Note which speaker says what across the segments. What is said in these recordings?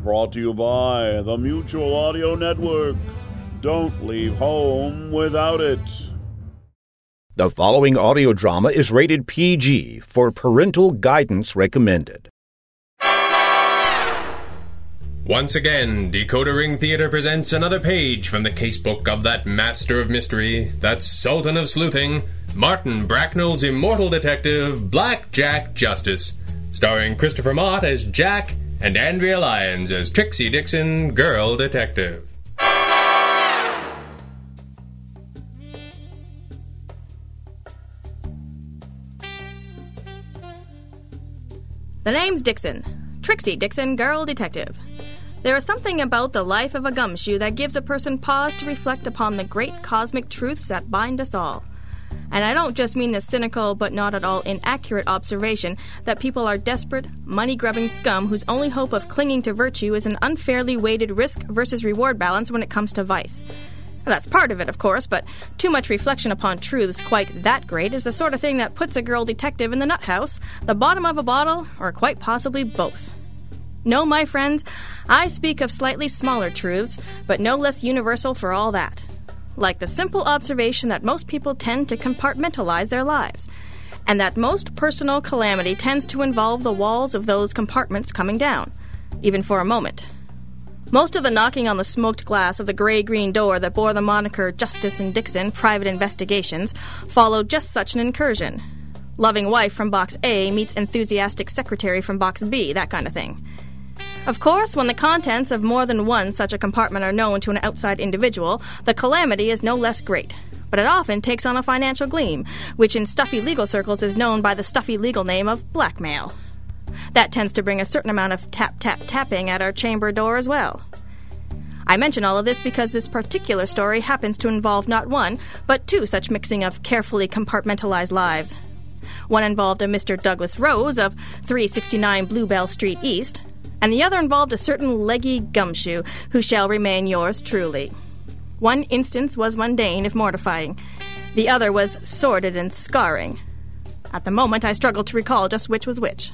Speaker 1: brought to you by the Mutual Audio Network. Don't leave home without it.
Speaker 2: The following audio drama is rated PG for parental guidance recommended.
Speaker 3: Once again, Decoder Ring Theater presents another page from the casebook of that master of mystery, that sultan of sleuthing, Martin Bracknell's immortal detective, Black Jack Justice, starring Christopher Mott as Jack and Andrea Lyons as Trixie Dixon, girl detective.
Speaker 4: The name's Dixon. Trixie Dixon, girl detective. There is something about the life of a gumshoe that gives a person pause to reflect upon the great cosmic truths that bind us all. And I don't just mean the cynical but not at all inaccurate observation that people are desperate, money-grubbing scum whose only hope of clinging to virtue is an unfairly weighted risk versus reward balance when it comes to vice. That's part of it, of course, but too much reflection upon truths quite that great is the sort of thing that puts a girl detective in the nut house, the bottom of a bottle, or quite possibly both. No, my friends, I speak of slightly smaller truths, but no less universal for all that. Like the simple observation that most people tend to compartmentalize their lives, and that most personal calamity tends to involve the walls of those compartments coming down, even for a moment. Most of the knocking on the smoked glass of the gray-green door that bore the moniker Justice and Dixon Private Investigations followed just such an incursion. Loving wife from Box A meets enthusiastic secretary from Box B, that kind of thing. Of course, when the contents of more than one such a compartment are known to an outside individual, the calamity is no less great. But it often takes on a financial gleam, which in stuffy legal circles is known by the stuffy legal name of blackmail. That tends to bring a certain amount of tap-tap-tapping at our chamber door as well. I mention all of this because this particular story happens to involve not one, but two such mixing of carefully compartmentalized lives. One involved a Mr. Douglas Rose of 369 Bluebell Street East, and the other involved a certain leggy gumshoe who shall remain yours truly. One instance was mundane, if mortifying. The other was sordid and scarring. At the moment, I struggle to recall just which was which.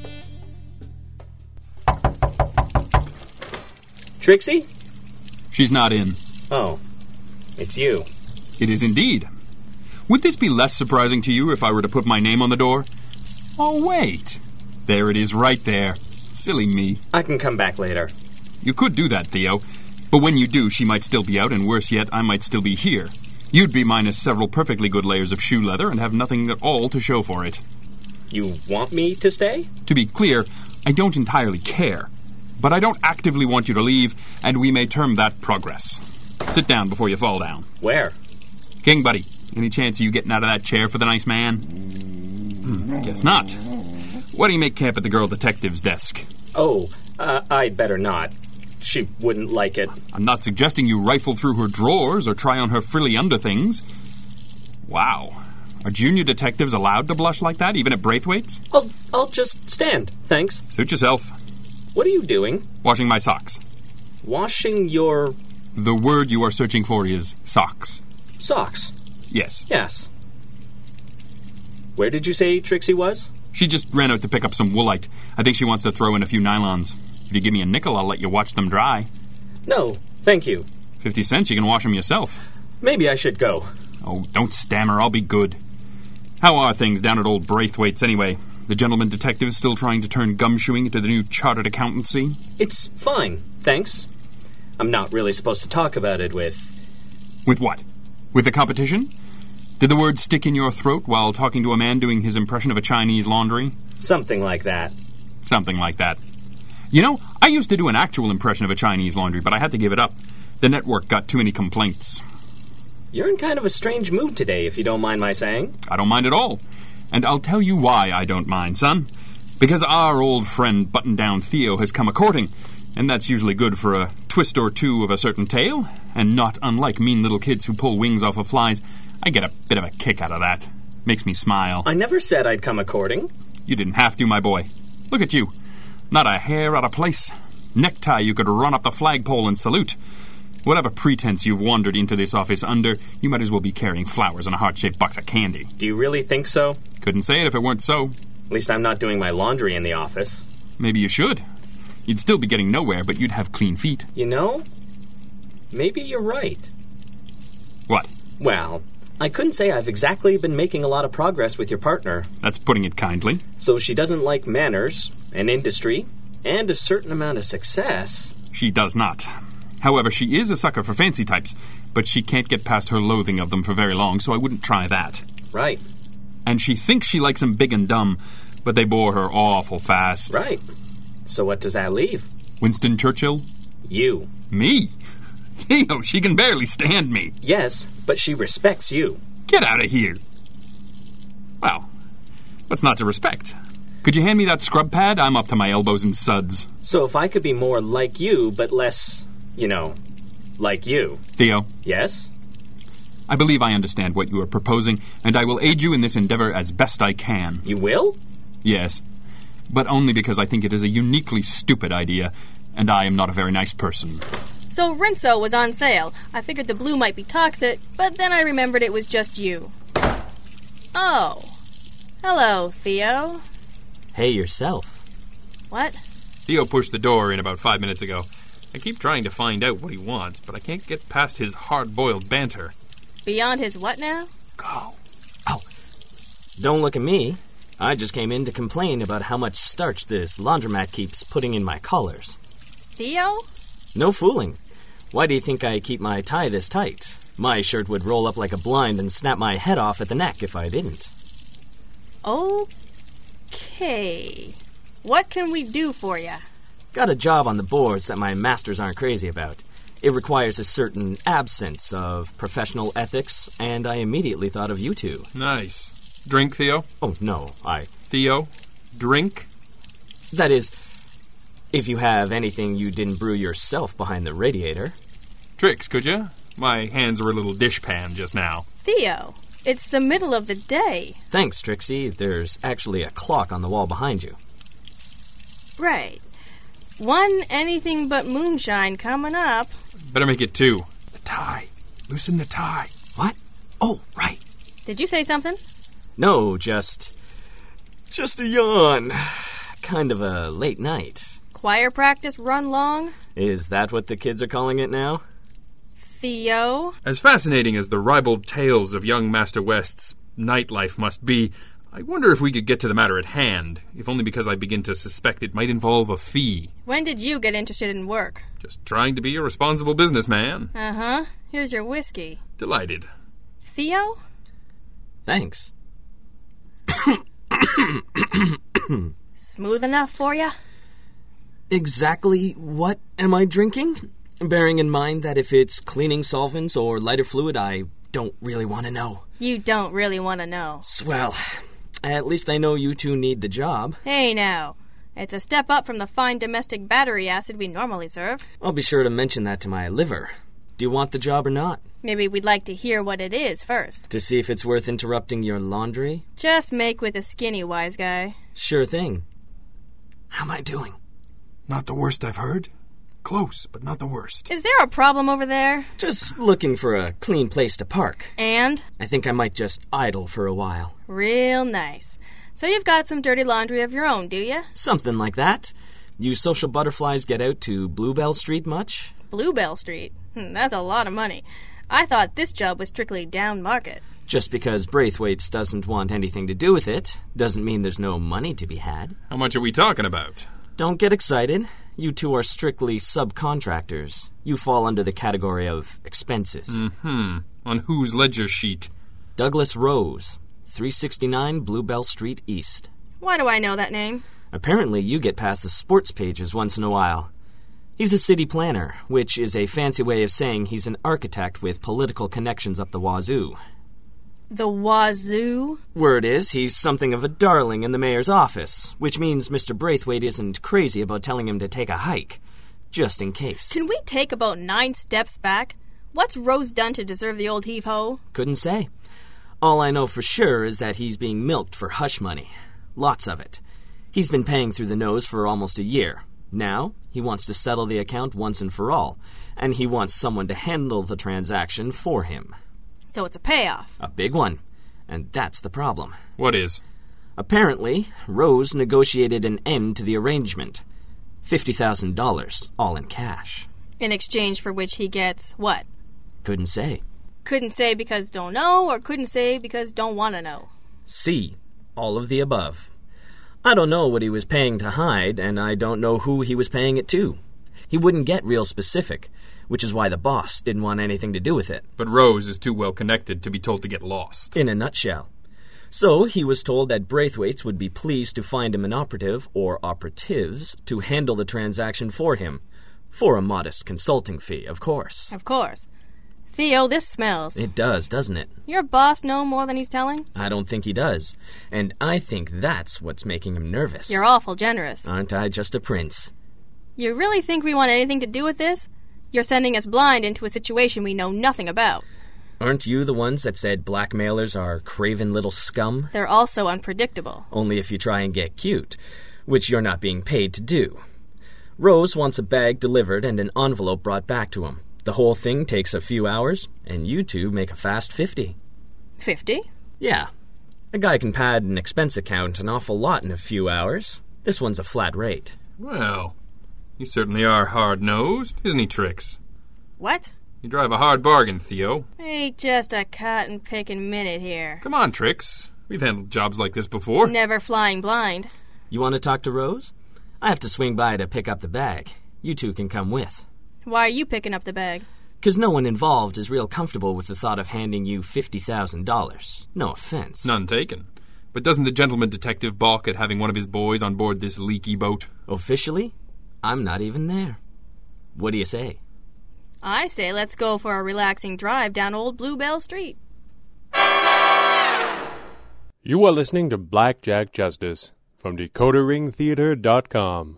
Speaker 5: Trixie?
Speaker 6: She's not in.
Speaker 5: Oh, it's you.
Speaker 6: It is indeed. Would this be less surprising to you if I were to put my name on the door? Oh, wait. There it is right there. Silly me.
Speaker 5: I can come back later.
Speaker 6: You could do that, Theo. But when you do, she might still be out, and worse yet, I might still be here. You'd be minus several perfectly good layers of shoe leather and have nothing at all to show for it.
Speaker 5: You want me to stay?
Speaker 6: To be clear, I don't entirely care. But I don't actively want you to leave, and we may term that progress. Sit down before you fall down.
Speaker 5: Where?
Speaker 6: King Buddy, any chance of you getting out of that chair for the nice man? Guess not. Why do you make camp at the girl detective's desk?
Speaker 5: Oh, I'd better not. She wouldn't like it.
Speaker 6: I'm not suggesting you rifle through her drawers or try on her frilly underthings. Wow. Are junior detectives allowed to blush like that, even at Braithwaite's?
Speaker 5: I'll just stand, thanks.
Speaker 6: Suit yourself.
Speaker 5: What are you doing?
Speaker 6: Washing my socks.
Speaker 5: Washing your...
Speaker 6: The word you are searching for is socks.
Speaker 5: Socks?
Speaker 6: Yes.
Speaker 5: Yes. Where did you say Trixie was?
Speaker 6: She just ran out to pick up some woolite. I think she wants to throw in a few nylons. If you give me a nickel, I'll let you watch them dry.
Speaker 5: No, thank you.
Speaker 6: 50 cents, you can wash them yourself.
Speaker 5: Maybe I should go.
Speaker 6: Oh, don't stammer, I'll be good. How are things down at old Braithwaite's anyway? The gentleman detective still trying to turn gumshoeing into the new chartered accountancy?
Speaker 5: It's fine, thanks. I'm not really supposed to talk about it with...
Speaker 6: With what? With the competition? Did the word stick in your throat while talking to a man doing his impression of a Chinese laundry?
Speaker 5: Something like that.
Speaker 6: Something like that. You know, I used to do an actual impression of a Chinese laundry, but I had to give it up. The network got too many complaints.
Speaker 5: You're in kind of a strange mood today, if you don't mind my saying.
Speaker 6: I don't mind at all. And I'll tell you why I don't mind, son. Because our old friend Button-Down Theo has come a-courting, and that's usually good for a twist or two of a certain tale, and not unlike mean little kids who pull wings off of flies. I get a bit of a kick out of that. Makes me smile.
Speaker 5: I never said I'd come a-courting.
Speaker 6: You didn't have to, my boy. Look at you. Not a hair out of place. Necktie you could run up the flagpole and salute. Whatever pretense you've wandered into this office under, you might as well be carrying flowers and a heart-shaped box of candy.
Speaker 5: Do you really think so?
Speaker 6: Couldn't say it if it weren't so.
Speaker 5: At least I'm not doing my laundry in the office.
Speaker 6: Maybe you should. You'd still be getting nowhere, but you'd have clean feet.
Speaker 5: You know, maybe you're right.
Speaker 6: What?
Speaker 5: Well, I couldn't say I've exactly been making a lot of progress with your partner.
Speaker 6: That's putting it kindly.
Speaker 5: So she doesn't like manners, and industry, and a certain amount of success.
Speaker 6: She does not. However, she is a sucker for fancy types, but she can't get past her loathing of them for very long, so I wouldn't try that.
Speaker 5: Right.
Speaker 6: And she thinks she likes them big and dumb, but they bore her awful fast.
Speaker 5: Right. So what does that leave?
Speaker 6: Winston Churchill?
Speaker 5: You.
Speaker 6: Me? Theo, she can barely stand me.
Speaker 5: Yes, but she respects you.
Speaker 6: Get out of here. Well, what's not to respect? Could you hand me that scrub pad? I'm up to my elbows in suds.
Speaker 5: So if I could be more like you, but less, like you.
Speaker 6: Theo?
Speaker 5: Yes?
Speaker 6: I believe I understand what you are proposing, and I will aid you in this endeavor as best I can.
Speaker 5: You will?
Speaker 6: Yes, but only because I think it is a uniquely stupid idea, and I am not a very nice person.
Speaker 4: So Rinso was on sale. I figured the blue might be toxic, but then I remembered it was just you. Oh. Hello, Theo.
Speaker 5: Hey, yourself.
Speaker 4: What?
Speaker 6: Theo pushed the door in about 5 minutes ago. I keep trying to find out what he wants, but I can't get past his hard-boiled banter.
Speaker 4: Beyond his what now?
Speaker 6: Go.
Speaker 5: Oh. Don't look at me. I just came in to complain about how much starch this laundromat keeps putting in my collars.
Speaker 4: Theo?
Speaker 5: No fooling. Why do you think I keep my tie this tight? My shirt would roll up like a blind and snap my head off at the neck if I didn't.
Speaker 4: Okay. What can we do for you?
Speaker 5: Got a job on the boards that my masters aren't crazy about. It requires a certain absence of professional ethics, and I immediately thought of you two.
Speaker 6: Nice. Drink, Theo?
Speaker 5: Oh, no,
Speaker 6: Theo, drink?
Speaker 5: That is, if you have anything you didn't brew yourself behind the radiator.
Speaker 6: Trix, could you? My hands were a little dishpan just now.
Speaker 4: Theo, it's the middle of the day.
Speaker 5: Thanks, Trixie. There's actually a clock on the wall behind you.
Speaker 4: Right. One anything but moonshine coming up.
Speaker 6: Better make it 2. The tie. Loosen the tie.
Speaker 5: What? Oh, right.
Speaker 4: Did you say something?
Speaker 5: No, just a yawn. Kind of a late night.
Speaker 4: Choir practice run long?
Speaker 5: Is that what the kids are calling it now?
Speaker 4: Theo?
Speaker 6: As fascinating as the ribald tales of young Master West's nightlife must be, I wonder if we could get to the matter at hand, if only because I begin to suspect it might involve a fee.
Speaker 4: When did you get interested in work?
Speaker 6: Just trying to be a responsible businessman.
Speaker 4: Uh-huh. Here's your whiskey.
Speaker 6: Delighted.
Speaker 4: Theo?
Speaker 5: Thanks.
Speaker 4: Smooth enough for ya?
Speaker 5: Exactly what am I drinking? Bearing in mind that if it's cleaning solvents or lighter fluid, I don't really want to know.
Speaker 4: You don't really want to know.
Speaker 5: Swell. At least I know you two need the job.
Speaker 4: Hey now. It's a step up from the fine domestic battery acid we normally serve.
Speaker 5: I'll be sure to mention that to my liver. Do you want the job or not?
Speaker 4: Maybe we'd like to hear what it is first.
Speaker 5: To see if it's worth interrupting your laundry?
Speaker 4: Just make with a skinny, wise guy.
Speaker 5: Sure thing. How am I doing?
Speaker 6: Not the worst I've heard. Close, but not the worst.
Speaker 4: Is there a problem over there?
Speaker 5: Just looking for a clean place to park.
Speaker 4: And?
Speaker 5: I think I might just idle for a while.
Speaker 4: Real nice. So you've got some dirty laundry of your own, do you?
Speaker 5: Something like that. You social butterflies get out to Bluebell Street much?
Speaker 4: Bluebell Street? That's a lot of money. I thought this job was strictly down market.
Speaker 5: Just because Braithwaite's doesn't want anything to do with it doesn't mean there's no money to be had.
Speaker 6: How much are we talking about?
Speaker 5: Don't get excited. You two are strictly subcontractors. You fall under the category of expenses.
Speaker 6: Mm-hmm. On whose ledger sheet?
Speaker 5: Douglas Rose, 369 Bluebell Street East.
Speaker 4: Why do I know that name?
Speaker 5: Apparently you get past the sports pages once in a while. He's a city planner, which is a fancy way of saying he's an architect with political connections up the wazoo.
Speaker 4: The wazoo?
Speaker 5: Word is, he's something of a darling in the mayor's office, which means Mr. Braithwaite isn't crazy about telling him to take a hike, just in case.
Speaker 4: Can we take about 9 steps back? What's Rose done to deserve the old heave-ho?
Speaker 5: Couldn't say. All I know for sure is that he's being milked for hush money. Lots of it. He's been paying through the nose for almost a year. Now, he wants to settle the account once and for all, and he wants someone to handle the transaction for him.
Speaker 4: So it's a payoff.
Speaker 5: A big one. And that's the problem.
Speaker 6: What is?
Speaker 5: Apparently, Rose negotiated an end to the arrangement. $50,000, all in cash.
Speaker 4: In exchange for which he gets what?
Speaker 5: Couldn't say.
Speaker 4: Couldn't say because don't know, or couldn't say because don't want to know?
Speaker 5: C. All of the above. I don't know what he was paying to hide, and I don't know who he was paying it to. He wouldn't get real specific, which is why the boss didn't want anything to do with it.
Speaker 6: But Rose is too well connected to be told to get lost.
Speaker 5: In a nutshell. So he was told that Braithwaite's would be pleased to find him an operative, or operatives, to handle the transaction for him. For a modest consulting fee, of course.
Speaker 4: Of course. Theo, this smells.
Speaker 5: It does, doesn't it?
Speaker 4: Your boss know more than he's telling?
Speaker 5: I don't think he does. And I think that's what's making him nervous.
Speaker 4: You're awful generous.
Speaker 5: Aren't I just a prince?
Speaker 4: You really think we want anything to do with this? You're sending us blind into a situation we know nothing about.
Speaker 5: Aren't you the ones that said blackmailers are craven little scum?
Speaker 4: They're also unpredictable.
Speaker 5: Only if you try and get cute, which you're not being paid to do. Rose wants a bag delivered and an envelope brought back to him. The whole thing takes a few hours, and you two make a fast 50.
Speaker 4: 50?
Speaker 5: Yeah. A guy can pad an expense account an awful lot in a few hours. This one's a flat rate.
Speaker 6: Well, you certainly are hard-nosed, isn't he, Trix?
Speaker 4: What?
Speaker 6: You drive a hard bargain, Theo.
Speaker 4: Ain't just a cotton-picking minute here.
Speaker 6: Come on, Trix. We've handled jobs like this before.
Speaker 4: Never flying blind.
Speaker 5: You want to talk to Rose? I have to swing by to pick up the bag. You two can come with.
Speaker 4: Why are you picking up the bag?
Speaker 5: 'Cause no one involved is real comfortable with the thought of handing you $50,000. No offense.
Speaker 6: None taken. But doesn't the gentleman detective balk at having one of his boys on board this leaky boat?
Speaker 5: Officially, I'm not even there. What do you say?
Speaker 4: I say let's go for a relaxing drive down Old Bluebell Street.
Speaker 7: You are listening to Blackjack Justice from DecoderRingTheater.com.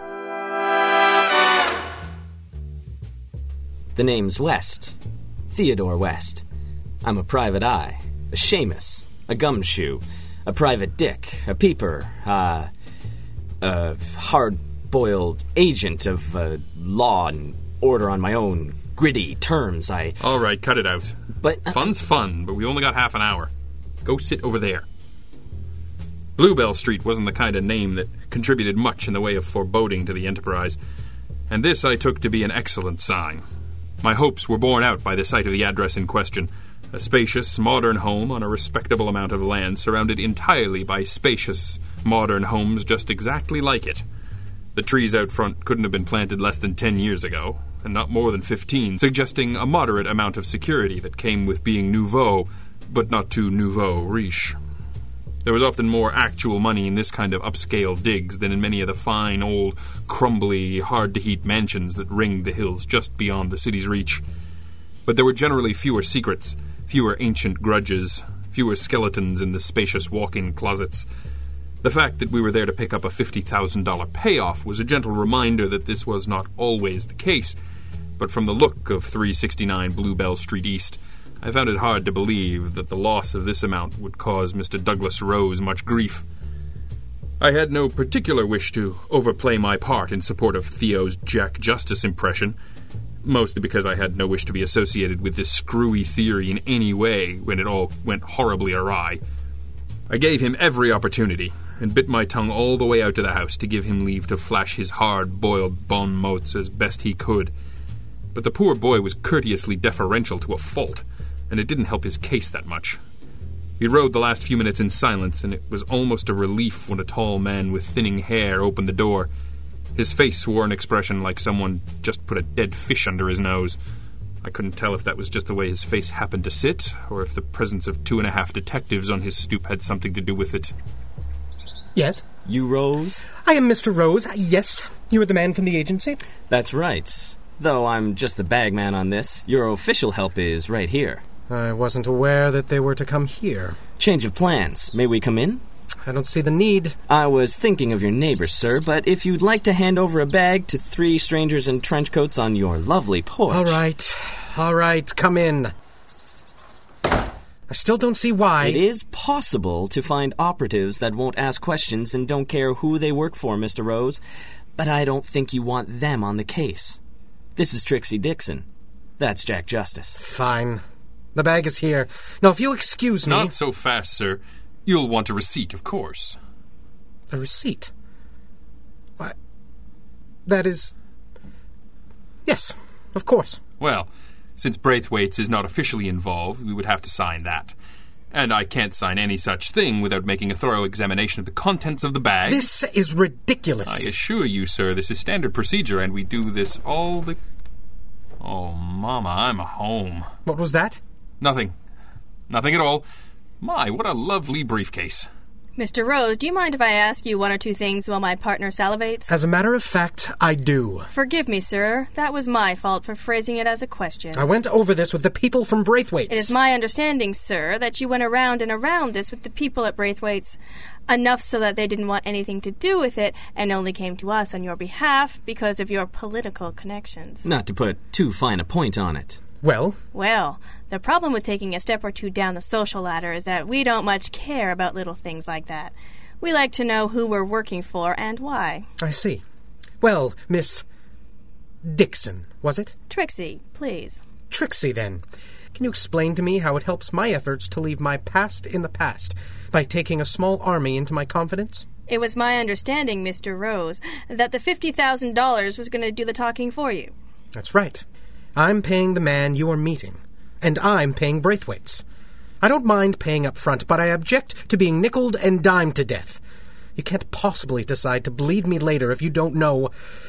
Speaker 5: The name's West. Theodore West. I'm a private eye, a Seamus, a gumshoe, a private dick, a peeper, a hard-boiled agent of law and order on my own gritty terms.
Speaker 6: All right, cut it out.
Speaker 5: But
Speaker 6: Fun's fun, but we only got half an hour. Go sit over there. Bluebell Street wasn't the kind of name that contributed much in the way of foreboding to the enterprise, and this I took to be an excellent sign. My hopes were borne out by the sight of the address in question, a spacious, modern home on a respectable amount of land surrounded entirely by spacious, modern homes just exactly like it. The trees out front couldn't have been planted less than 10 years ago, and not more than 15, suggesting a moderate amount of security that came with being nouveau, but not too nouveau riche. There was often more actual money in this kind of upscale digs than in many of the fine, old, crumbly, hard-to-heat mansions that ringed the hills just beyond the city's reach. But there were generally fewer secrets, fewer ancient grudges, fewer skeletons in the spacious walk-in closets. The fact that we were there to pick up a $50,000 payoff was a gentle reminder that this was not always the case, but from the look of 369 Bluebell Street East, I found it hard to believe that the loss of this amount would cause Mr. Douglas Rose much grief. I had no particular wish to overplay my part in support of Theo's Jack Justice impression, mostly because I had no wish to be associated with this screwy theory in any way when it all went horribly awry. I gave him every opportunity, and bit my tongue all the way out to the house to give him leave to flash his hard-boiled bon mots as best he could. But the poor boy was courteously deferential to a fault, and it didn't help his case that much. We rode the last few minutes in silence, and it was almost a relief when a tall man with thinning hair opened the door. His face wore an expression like someone just put a dead fish under his nose. I couldn't tell if that was just the way his face happened to sit, or if the presence of 2.5 detectives on his stoop had something to do with it.
Speaker 8: Yes?
Speaker 5: You Rose?
Speaker 8: I am Mr. Rose. Yes. You are the man from the agency?
Speaker 5: That's right. Though I'm just the bagman on this, your official help is right here.
Speaker 8: I wasn't aware that they were to come here.
Speaker 5: Change of plans. May we come in?
Speaker 8: I don't see the need.
Speaker 5: I was thinking of your neighbors, sir, but if you'd like to hand over a bag to 3 strangers in trench coats on your lovely porch...
Speaker 8: All right, come in. I still don't see why...
Speaker 5: It is possible to find operatives that won't ask questions and don't care who they work for, Mr. Rose, but I don't think you want them on the case. This is Trixie Dixon. That's Jack Justice.
Speaker 8: Fine. The bag is here. Now, if you'll excuse me...
Speaker 6: Not so fast, sir. You'll want a receipt, of course.
Speaker 8: A receipt? Why, That is... Yes, of course.
Speaker 6: Well, since Braithwaite's is not officially involved, we would have to sign that. And I can't sign any such thing without making a thorough examination of the contents of the bag.
Speaker 8: This is ridiculous.
Speaker 6: I assure you, sir, this is standard procedure, and we do this all the... Oh, Mama, I'm home.
Speaker 8: What was that?
Speaker 6: Nothing. Nothing at all. My, what a lovely briefcase.
Speaker 4: Mr. Rose, do you mind if I ask you one or two things while my partner salivates?
Speaker 8: As a matter of fact, I do.
Speaker 4: Forgive me, sir. That was my fault for phrasing it as a question.
Speaker 8: I went over this with the people from Braithwaite's.
Speaker 4: It is my understanding, sir, that you went around and around this with the people at Braithwaite's. Enough so that they didn't want anything to do with it and only came to us on your behalf because of your political connections.
Speaker 5: Not to put too fine a point on it.
Speaker 8: Well?
Speaker 4: Well, the problem with taking a step or two down the social ladder is that we don't much care about little things like that. We like to know who we're working for and why.
Speaker 8: I see. Well, Miss Dixon, was it?
Speaker 4: Trixie, please.
Speaker 8: Trixie, then. Can you explain to me how it helps my efforts to leave my past in the past by taking a small army into my confidence?
Speaker 4: It was my understanding, Mr. Rose, that the $50,000 was going to do the talking for you.
Speaker 8: That's right. I'm paying the man you are meeting, and I'm paying Braithwaite's. I don't mind paying up front, but I object to being nickeled and dimed to death. You can't possibly decide to bleed me later if you don't know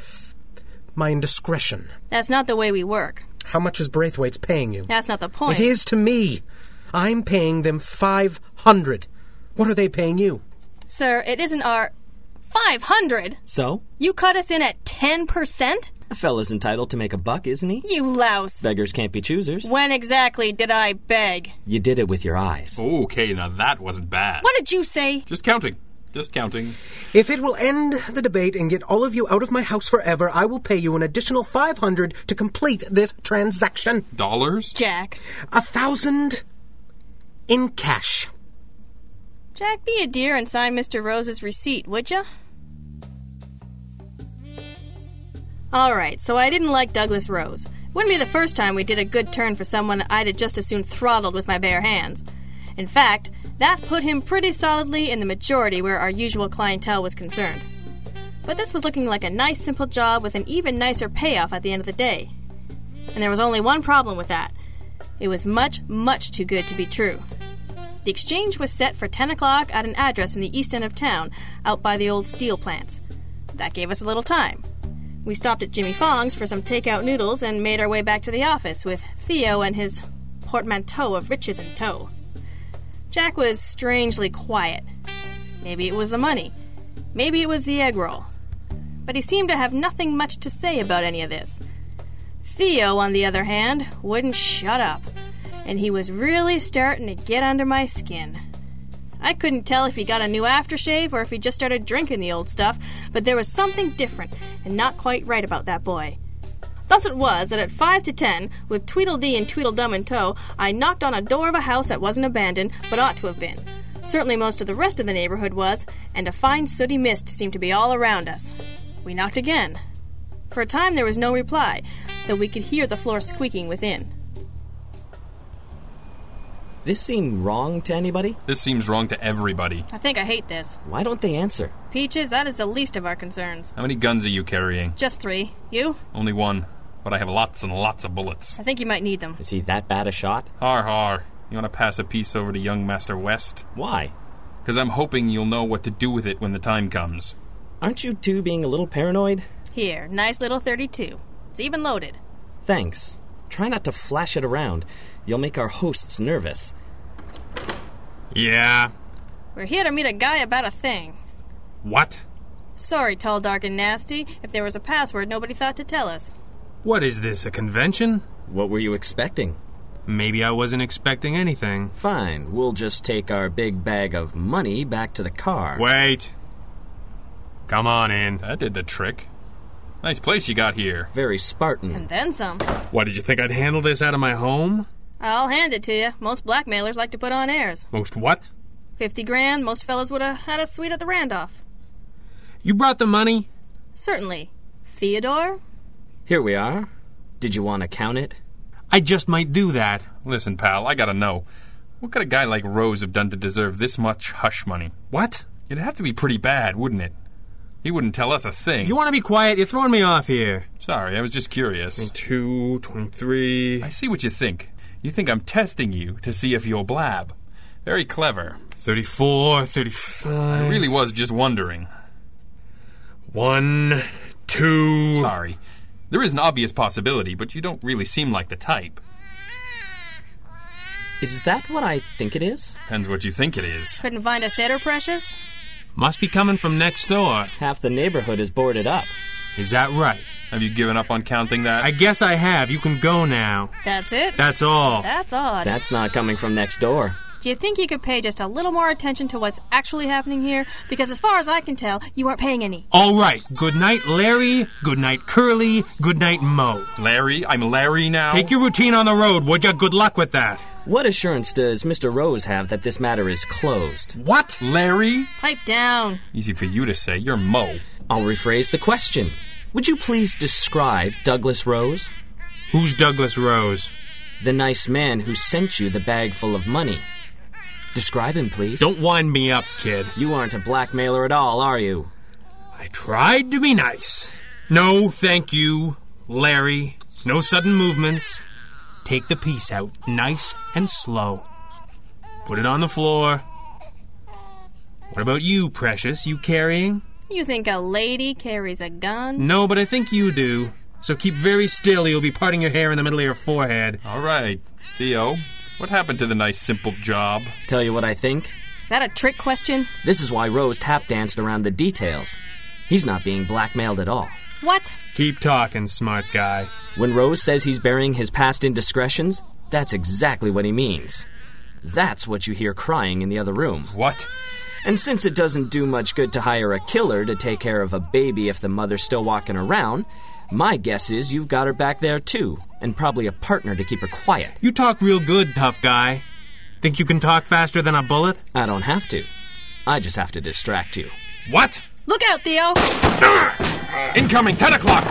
Speaker 8: my indiscretion.
Speaker 4: That's not the way we work.
Speaker 8: How much is Braithwaite's paying you?
Speaker 4: That's not the point.
Speaker 8: It is to me. I'm paying them $500. What are they paying you?
Speaker 4: Sir, it isn't our... $500?
Speaker 5: So?
Speaker 4: You cut us in at 10%?
Speaker 5: A fella's entitled to make a buck, isn't he?
Speaker 4: You louse.
Speaker 5: Beggars can't be choosers.
Speaker 4: When exactly did I beg?
Speaker 5: You did it with your eyes.
Speaker 6: Okay, now that wasn't bad.
Speaker 4: What did you say?
Speaker 6: Just counting. Just counting.
Speaker 8: If it will end the debate and get all of you out of my house forever, I will pay you an additional $500 to complete this transaction.
Speaker 6: Dollars?
Speaker 4: Jack.
Speaker 8: 1,000 in cash.
Speaker 4: Jack, be a dear and sign Mr. Rose's receipt, would ya? All right, so I didn't like Douglas Rose. Wouldn't be the first time we did a good turn for someone I'd have just as soon throttled with my bare hands. In fact, that put him pretty solidly in the majority where our usual clientele was concerned. But this was looking like a nice, simple job with an even nicer payoff at the end of the day. And there was only one problem with that. It was much, much too good to be true. The exchange was set for 10 o'clock at an address in the east end of town, out by the old steel plants. That gave us a little time. We stopped at Jimmy Fong's for some takeout noodles and made our way back to the office with Theo and his portmanteau of riches in tow. Jack was strangely quiet. Maybe it was the money. Maybe it was the egg roll. But he seemed to have nothing much to say about any of this. Theo, on the other hand, wouldn't shut up. And he was really starting to get under my skin. I couldn't tell if he got a new aftershave or if he just started drinking the old stuff, but there was something different and not quite right about that boy. Thus it was that at 5 to 10, with Tweedledee and Tweedledum in tow, I knocked on a door of a house that wasn't abandoned, but ought to have been. Certainly most of the rest of the neighborhood was, and a fine sooty mist seemed to be all around us. We knocked again. For a time there was no reply, though we could hear the floor squeaking within.
Speaker 5: This seem wrong to anybody?
Speaker 6: This seems wrong to everybody.
Speaker 4: I think I hate this.
Speaker 5: Why don't they answer?
Speaker 4: Peaches, that is the least of our concerns.
Speaker 6: How many guns are you carrying?
Speaker 4: Just 3. You?
Speaker 6: Only one. But I have lots and lots of bullets.
Speaker 4: I think you might need them.
Speaker 5: Is he that bad a shot?
Speaker 6: Har har. You want to pass a piece over to young Master West?
Speaker 5: Why?
Speaker 6: Because I'm hoping you'll know what to do with it when the time comes.
Speaker 5: Aren't you two being a little paranoid?
Speaker 4: Here, nice little 32. It's even loaded.
Speaker 5: Thanks. Try not to flash it around. You'll make our hosts nervous.
Speaker 6: Yeah.
Speaker 4: We're here to meet a guy about a thing.
Speaker 6: What?
Speaker 4: Sorry, tall, dark, and nasty. If there was a password, nobody thought to tell us.
Speaker 9: What is this, a convention?
Speaker 5: What were you expecting?
Speaker 9: Maybe I wasn't expecting anything.
Speaker 5: Fine, we'll just take our big bag of money back to the car.
Speaker 9: Wait. Come on in.
Speaker 6: That did the trick. Nice place you got here.
Speaker 5: Very Spartan.
Speaker 4: And then some.
Speaker 9: What, did you think I'd handle this out of my home?
Speaker 4: I'll hand it to you. Most blackmailers like to put on airs.
Speaker 9: Most what?
Speaker 4: 50 grand, most fellas would have had a suite at the Randolph.
Speaker 9: You brought the money?
Speaker 4: Certainly. Theodore?
Speaker 5: Here we are. Did you want to count it?
Speaker 9: I just might do that.
Speaker 6: Listen, pal, I gotta know. What could a guy like Rose have done to deserve this much hush money?
Speaker 9: What?
Speaker 6: It'd have to be pretty bad, wouldn't it? He wouldn't tell us a thing.
Speaker 9: You want to be quiet? You're throwing me off here.
Speaker 6: Sorry, I was just curious.
Speaker 9: 22, 23...
Speaker 6: I see what you think. You think I'm testing you to see if you'll blab. Very clever.
Speaker 9: 34, 35...
Speaker 6: I really was just wondering.
Speaker 9: 1, 2...
Speaker 6: Sorry. There is an obvious possibility, but you don't really seem like the type.
Speaker 5: Is that what I think it is?
Speaker 6: Depends what you think it is.
Speaker 4: Couldn't find a sitter, Precious?
Speaker 9: Must be coming from next door.
Speaker 5: Half the neighborhood is boarded up.
Speaker 9: Is that right?
Speaker 6: Have you given up on counting that?
Speaker 9: I guess I have. You can go now.
Speaker 4: That's it?
Speaker 9: That's all.
Speaker 4: That's odd.
Speaker 5: That's not coming from next door.
Speaker 4: Do you think you could pay just a little more attention to what's actually happening here? Because as far as I can tell, you aren't paying any.
Speaker 9: All right. Good night, Larry. Good night, Curly. Good night, Mo.
Speaker 6: Larry? I'm Larry now?
Speaker 9: Take your routine on the road, would ya? Good luck with that.
Speaker 5: What assurance does Mr. Rose have that this matter is closed?
Speaker 9: What?
Speaker 6: Larry?
Speaker 4: Pipe down.
Speaker 6: Easy for you to say. You're Mo.
Speaker 5: I'll rephrase the question. Would you please describe Douglas Rose?
Speaker 9: Who's Douglas Rose?
Speaker 5: The nice man who sent you the bag full of money. Describe him, please.
Speaker 9: Don't wind me up, kid.
Speaker 5: You aren't a blackmailer at all, are you?
Speaker 9: I tried to be nice. No, thank you, Larry. No sudden movements. Take the piece out, nice and slow. Put it on the floor. What about you, Precious? You carrying?
Speaker 4: You think a lady carries a gun?
Speaker 9: No, but I think you do. So keep very still, you'll be parting your hair in the middle of your forehead.
Speaker 6: All right. Theo, what happened to the nice simple job?
Speaker 5: Tell you what I think?
Speaker 4: Is that a trick question?
Speaker 5: This is why Rose tap-danced around the details. He's not being blackmailed at all.
Speaker 4: What?
Speaker 9: Keep talking, smart guy.
Speaker 5: When Rose says he's burying his past indiscretions, that's exactly what he means. That's what you hear crying in the other room.
Speaker 6: What?
Speaker 5: And since it doesn't do much good to hire a killer to take care of a baby if the mother's still walking around, my guess is you've got her back there too, and probably a partner to keep her quiet.
Speaker 9: You talk real good, tough guy. Think you can talk faster than a bullet?
Speaker 5: I don't have to. I just have to distract you.
Speaker 6: What?
Speaker 4: Look out, Theo!
Speaker 6: Incoming, 10 o'clock!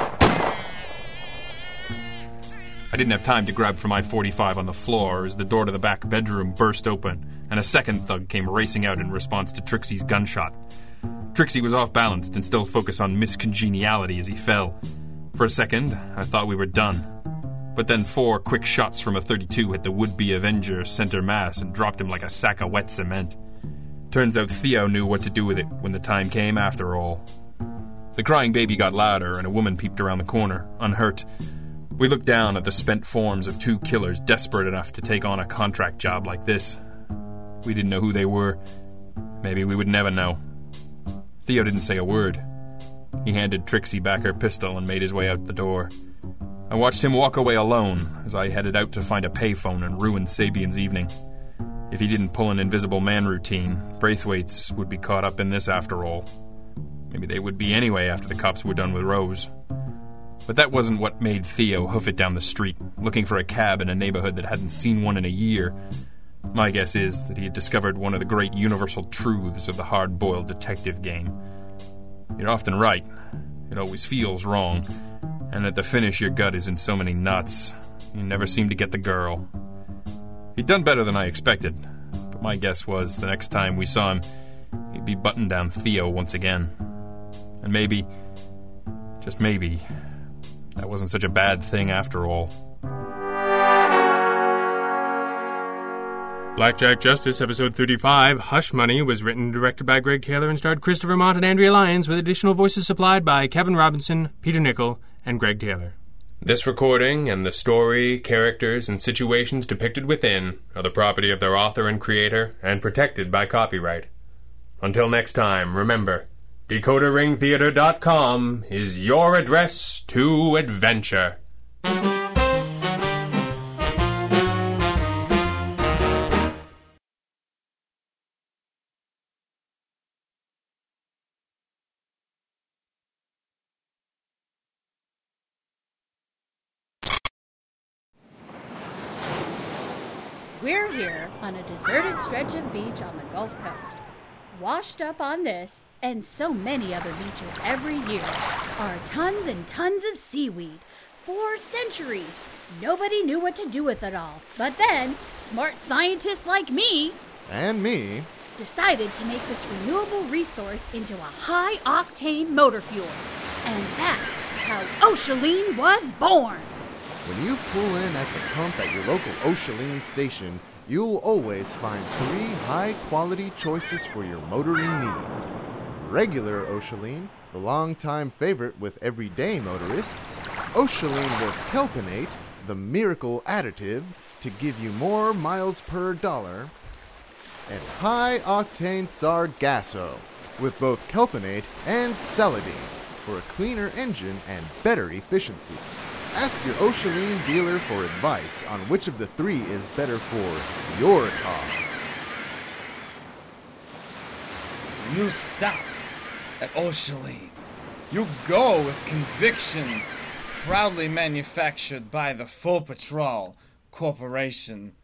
Speaker 6: I didn't have time to grab for my .45 on the floor as the door to the back bedroom burst open, and a second thug came racing out in response to Trixie's gunshot. Trixie was off-balanced and still focused on miscongeniality as he fell. For a second, I thought we were done. But then 4 quick shots from a .32 hit the would-be Avenger center mass and dropped him like a sack of wet cement. Turns out Theo knew what to do with it when the time came after all. The crying baby got louder and a woman peeped around the corner, unhurt. We looked down at the spent forms of 2 killers desperate enough to take on a contract job like this. We didn't know who they were. Maybe we would never know. Theo didn't say a word. He handed Trixie back her pistol and made his way out the door. I watched him walk away alone as I headed out to find a payphone and ruin Sabian's evening. If he didn't pull an Invisible Man routine, Braithwaite's would be caught up in this after all. Maybe they would be anyway after the cops were done with Rose. But that wasn't what made Theo hoof it down the street, looking for a cab in a neighborhood that hadn't seen one in a year. My guess is that he had discovered one of the great universal truths of the hard-boiled detective game. You're often right. It always feels wrong. And at the finish, your gut is in so many knots. You never seem to get the girl. He'd done better than I expected, but my guess was the next time we saw him, he'd be buttoned down Theo once again. And maybe, just maybe, that wasn't such a bad thing after all.
Speaker 9: Blackjack Justice, Episode 35, Hush Money, was written and directed by Greg Taylor and starred Christopher Mott and Andrea Lyons, with additional voices supplied by Kevin Robinson, Peter Nichol, and Greg Taylor.
Speaker 3: This recording and the story, characters, and situations depicted within are the property of their author and creator and protected by copyright. Until next time, remember, DecoderRingTheater.com is your address to adventure.
Speaker 10: We're here on a deserted stretch of beach on the Gulf Coast. Washed up on this, and so many other beaches every year, are tons and tons of seaweed. For centuries, nobody knew what to do with it all. But then, smart scientists like me...
Speaker 11: And me...
Speaker 10: decided to make this renewable resource into a high-octane motor fuel. And that's how Ocheline was born.
Speaker 11: When you pull in at the pump at your local Ocheline station, you'll always find 3 high-quality choices for your motoring needs. Regular Ocheline, the longtime favorite with everyday motorists. Ocheline with Kelpinate, the miracle additive to give you more miles per dollar. And high-octane Sargasso, with both Kelpinate and Celadine, for a cleaner engine and better efficiency. Ask your Ocheline dealer for advice on which of the 3 is better for your car.
Speaker 12: When you stop at Ocheline, you go with conviction, proudly manufactured by the Full Patrol Corporation.